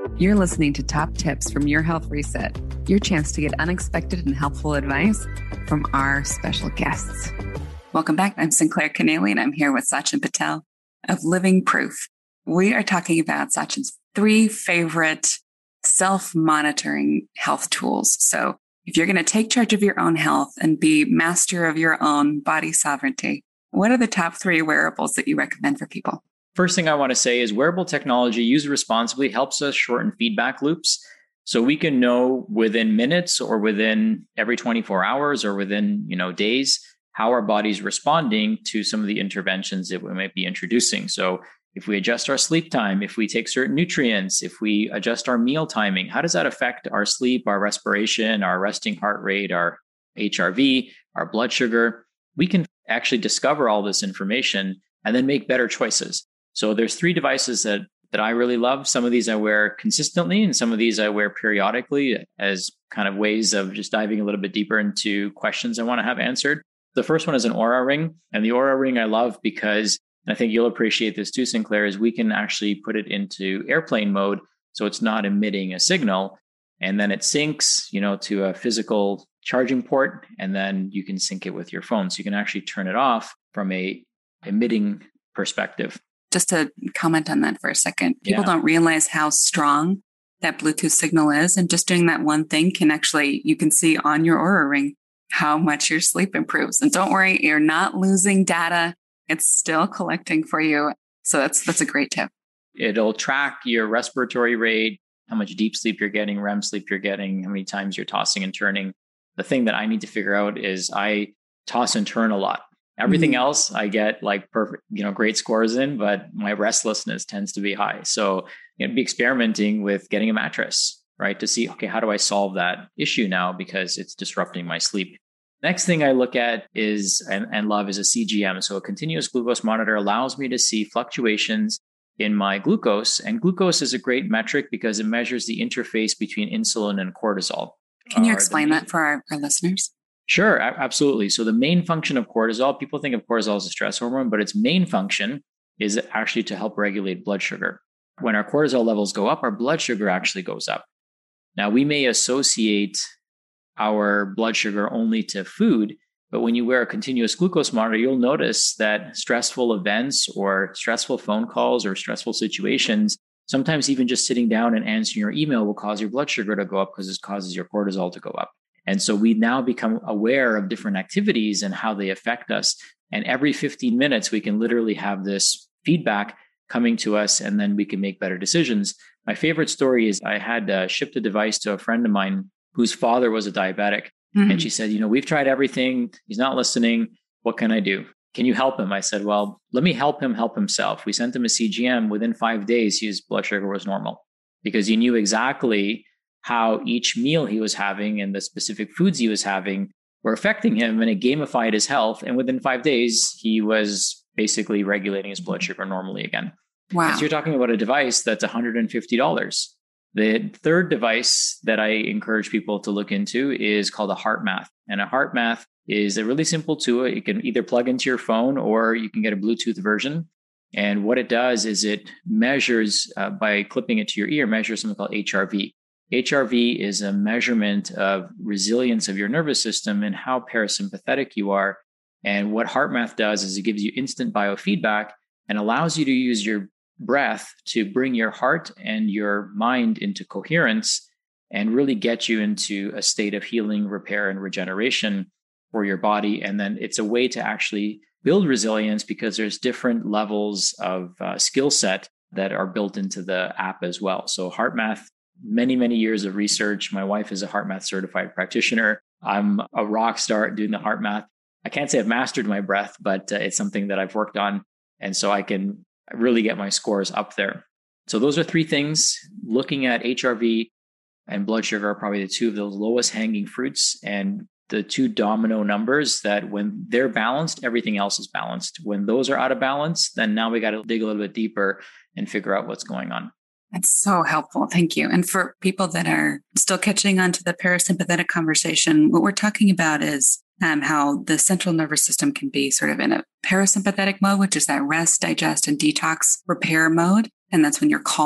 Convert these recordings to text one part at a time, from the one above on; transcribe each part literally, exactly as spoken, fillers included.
You're listening to Top Tips from Your Health Reset, your chance to get unexpected and helpful advice from our special guests. Welcome back. I'm Sinclair Canali, and I'm here with Sachin Patel of Living Proof. We are talking about Sachin's three favorite self-monitoring health tools. So if you're going to take charge of your own health and be master of your own body sovereignty, what are the top three wearables that you recommend for people? First thing I want to say is wearable technology used responsibly helps us shorten feedback loops. So we can know within minutes or within every twenty-four hours or within, you know, days, how our body's responding to some of the interventions that we might be introducing. So if we adjust our sleep time, if we take certain nutrients, if we adjust our meal timing, how does that affect our sleep, our respiration, our resting heart rate, our H R V, our blood sugar? We can actually discover all this information and then make better choices. So there's three devices that, that I really love. Some of these I wear consistently, and some of these I wear periodically as kind of ways of just diving a little bit deeper into questions I want to have answered. The first one is an Oura Ring. And the Oura Ring I love because, and I think you'll appreciate this too, Sinclair, is we can actually put it into airplane mode so it's not emitting a signal. And then it syncs, you know, to a physical charging port, and then you can sync it with your phone. So you can actually turn it off from a emitting perspective. Just to comment on that for a second, people Yeah. don't realize how strong that Bluetooth signal is. And just doing that one thing can actually, you can see on your Oura Ring how much your sleep improves. And don't worry, you're not losing data. It's still collecting for you. So that's that's a great tip. It'll track your respiratory rate, how much deep sleep you're getting, R E M sleep you're getting, how many times you're tossing and turning. The thing that I need to figure out is I toss and turn a lot. Everything mm-hmm. else I get like perfect, you know, great scores in, but my restlessness tends to be high. So you know, be experimenting with getting a mattress, right? To see, okay, how do I solve that issue now? Because it's disrupting my sleep. Next thing I look at is, and, and love is a C G M. So a continuous glucose monitor allows me to see fluctuations in my glucose. And glucose is a great metric because it measures the interface between insulin and cortisol. Can you explain that for our, our listeners? Sure, absolutely. So the main function of cortisol, people think of cortisol as a stress hormone, but its main function is actually to help regulate blood sugar. When our cortisol levels go up, our blood sugar actually goes up. Now, we may associate our blood sugar only to food, but when you wear a continuous glucose monitor, you'll notice that stressful events or stressful phone calls or stressful situations, sometimes even just sitting down and answering your email will cause your blood sugar to go up because it causes your cortisol to go up. And so we now become aware of different activities and how they affect us. And every fifteen minutes, we can literally have this feedback coming to us, and then we can make better decisions. My favorite story is I had uh, shipped a device to a friend of mine whose father was a diabetic. Mm-hmm. And she said, you know, we've tried everything. He's not listening. What can I do? Can you help him? I said, well, let me help him help himself. We sent him a C G M. Within five days, his blood sugar was normal because he knew exactly how each meal he was having and the specific foods he was having were affecting him, and it gamified his health. And within five days, he was basically regulating his blood sugar normally again. Wow. And so you're talking about a device that's one hundred fifty dollars. The third device that I encourage people to look into is called a HeartMath. And a HeartMath is a really simple tool. You can either plug into your phone or you can get a Bluetooth version. And what it does is it measures, uh, by clipping it to your ear, measures something called H R V. H R V is a measurement of resilience of your nervous system and how parasympathetic you are. And what HeartMath does is it gives you instant biofeedback and allows you to use your breath to bring your heart and your mind into coherence and really get you into a state of healing, repair, and regeneration for your body. And then it's a way to actually build resilience because there's different levels of uh, skill set that are built into the app as well. So HeartMath, many, many years of research. My wife is a HeartMath certified practitioner. I'm a rock star at doing the HeartMath. I can't say I've mastered my breath, but uh, it's something that I've worked on. And so I can really get my scores up there. So those are three things. Looking at H R V and blood sugar are probably the two of the lowest hanging fruits and the two domino numbers that when they're balanced, everything else is balanced. When those are out of balance, then now we got to dig a little bit deeper and figure out what's going on. That's so helpful. Thank you. And for people that are still catching on to the parasympathetic conversation, what we're talking about is um, how the central nervous system can be sort of in a parasympathetic mode, which is that rest, digest, and detox repair mode. And that's when you're calm.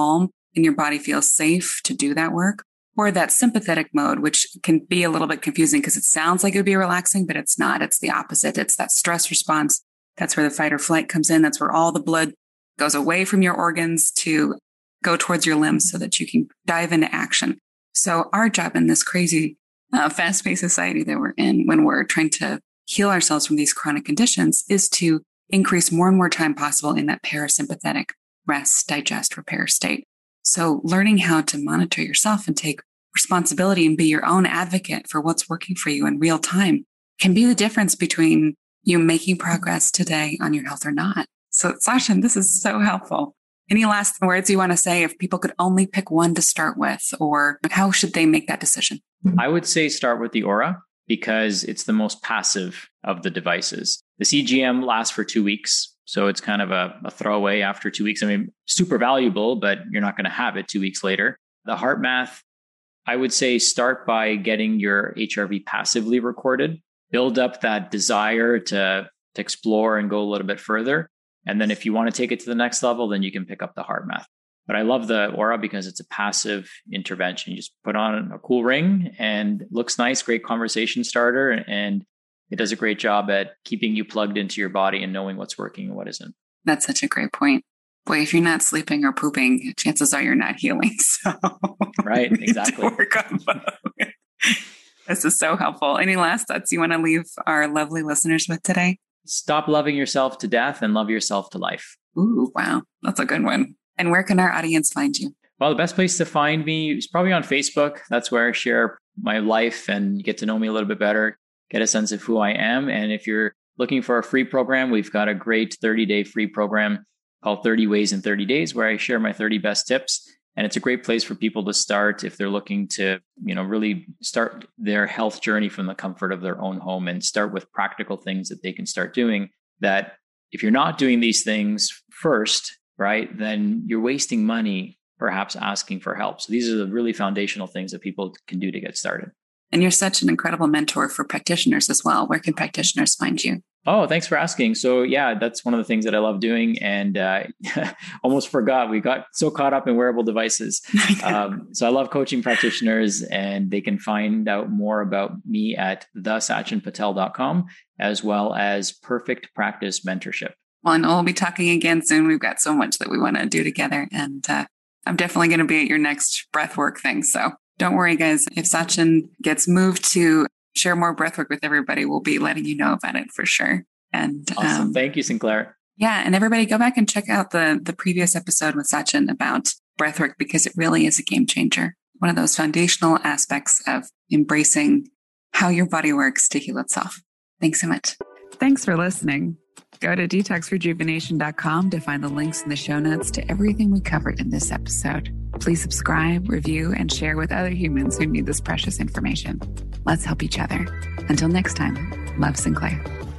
and your body feels safe to do that work, or that sympathetic mode, which can be a little bit confusing because it sounds like it would be relaxing, but it's not. It's the opposite. It's that stress response. That's where the fight or flight comes in. That's where all the blood goes away from your organs to go towards your limbs so that you can dive into action. So our job in this crazy, uh, fast-paced society that we're in, when we're trying to heal ourselves from these chronic conditions, is to increase more and more time possible in that parasympathetic rest, digest, repair state. So learning how to monitor yourself and take responsibility and be your own advocate for what's working for you in real time can be the difference between you making progress today on your health or not. So Sachin, this is so helpful. Any last words you want to say if people could only pick one to start with, or how should they make that decision? I would say start with the Oura because it's the most passive of the devices. The C G M lasts for two weeks. So it's kind of a, a throwaway after two weeks. I mean, super valuable, but you're not going to have it two weeks later. The HeartMath, I would say start by getting your H R V passively recorded, build up that desire to, to explore and go a little bit further. And then if you want to take it to the next level, then you can pick up the HeartMath. But I love the Oura because it's a passive intervention. You just put on a cool ring and it looks nice, great conversation starter. And it does a great job at keeping you plugged into your body and knowing what's working and what isn't. That's such a great point. Boy, if you're not sleeping or pooping, chances are you're not healing. So right, exactly. Work on both. This is so helpful. Any last thoughts you want to leave our lovely listeners with today? Stop loving yourself to death and love yourself to life. Ooh, wow. That's a good one. And where can our audience find you? Well, the best place to find me is probably on Facebook. That's where I share my life and get to know me a little bit better, get a sense of who I am. And if you're looking for a free program, we've got a great thirty-day free program called thirty ways in thirty days, where I share my thirty best tips. And it's a great place for people to start if they're looking to, you know, really start their health journey from the comfort of their own home and start with practical things that they can start doing. That if you're not doing these things first, right, then you're wasting money, perhaps asking for help. So these are the really foundational things that people can do to get started. And you're such an incredible mentor for practitioners as well. Where can practitioners find you? Oh, thanks for asking. So yeah, that's one of the things that I love doing, and uh, almost forgot. We got so caught up in wearable devices. um, so I love coaching practitioners, and they can find out more about me at the sachin patel dot com, as well as Perfect Practice Mentorship. Well, and we'll be talking again soon. We've got so much that we want to do together, and uh, I'm definitely going to be at your next breathwork thing. So don't worry, guys. If Sachin gets moved to share more breathwork with everybody, we'll be letting you know about it for sure. And awesome. Um, Thank you, Sinclair. Yeah. And everybody go back and check out the, the previous episode with Sachin about breathwork, because it really is a game changer. One of those foundational aspects of embracing how your body works to heal itself. Thanks so much. Thanks for listening. Go to detox rejuvenation dot com to find the links in the show notes to everything we covered in this episode. Please subscribe, review, and share with other humans who need this precious information. Let's help each other. Until next time, love, Sinclair.